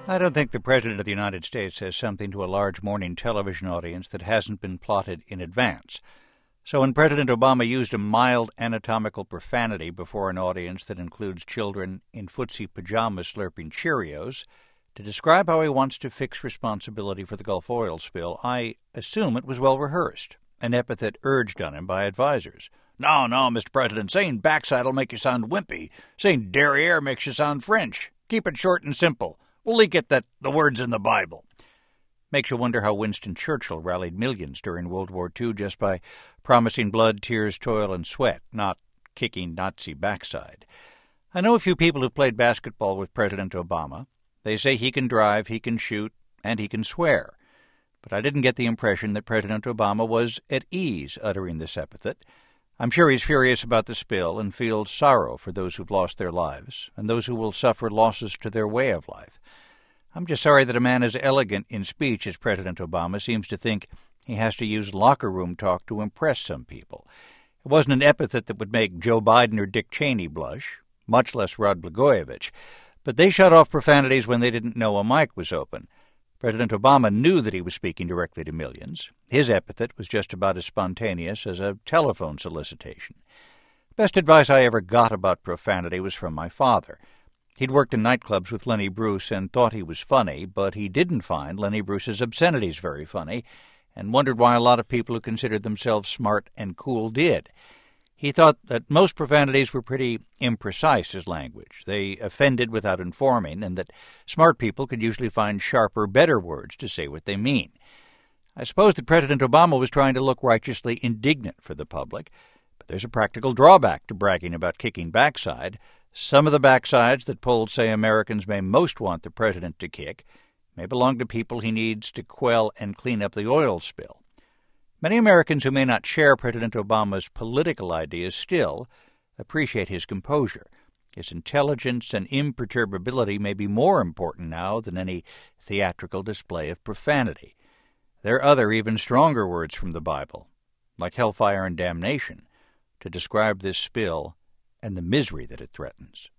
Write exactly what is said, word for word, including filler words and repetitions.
I don't think the President of the United States says something to a large morning television audience that hasn't been plotted in advance. So when President Obama used a mild anatomical profanity before an audience that includes children in footsie pajamas slurping Cheerios to describe how he wants to fix responsibility for the Gulf oil spill, I assume it was well rehearsed, an epithet urged on him by advisers. No, no, Mister President, saying backside'll make you sound wimpy. Saying derriere makes you sound French. Keep it short and simple. We'll leak it that the word's in the Bible. Makes you wonder how Winston Churchill rallied millions during World War Two just by promising blood, tears, toil, and sweat, not kicking Nazi backside. I know a few people who've played basketball with President Obama. They say he can drive, he can shoot, and he can swear. But I didn't get the impression that President Obama was at ease uttering this epithet. I'm sure he's furious about the spill and feels sorrow for those who've lost their lives and those who will suffer losses to their way of life. I'm just sorry that a man as elegant in speech as President Obama seems to think he has to use locker room talk to impress some people. It wasn't an epithet that would make Joe Biden or Dick Cheney blush, much less Rod Blagojevich, but they shut off profanities when they didn't know a mic was open. President Obama knew that he was speaking directly to millions. His epithet was just about as spontaneous as a telephone solicitation. Best advice I ever got about profanity was from my father. He'd worked in nightclubs with Lenny Bruce and thought he was funny, but he didn't find Lenny Bruce's obscenities very funny and wondered why a lot of people who considered themselves smart and cool did. He thought that most profanities were pretty imprecise as language. They offended without informing, and that smart people could usually find sharper, better words to say what they mean. I suppose that President Obama was trying to look righteously indignant for the public, but there's a practical drawback to bragging about kicking backside. Some of the backsides that polls say Americans may most want the president to kick may belong to people he needs to quell and clean up the oil spill. Many Americans who may not share President Obama's political ideas still appreciate his composure. His intelligence and imperturbability may be more important now than any theatrical display of profanity. There are other, even stronger words from the Bible, like hellfire and damnation, to describe this spill and the misery that it threatens.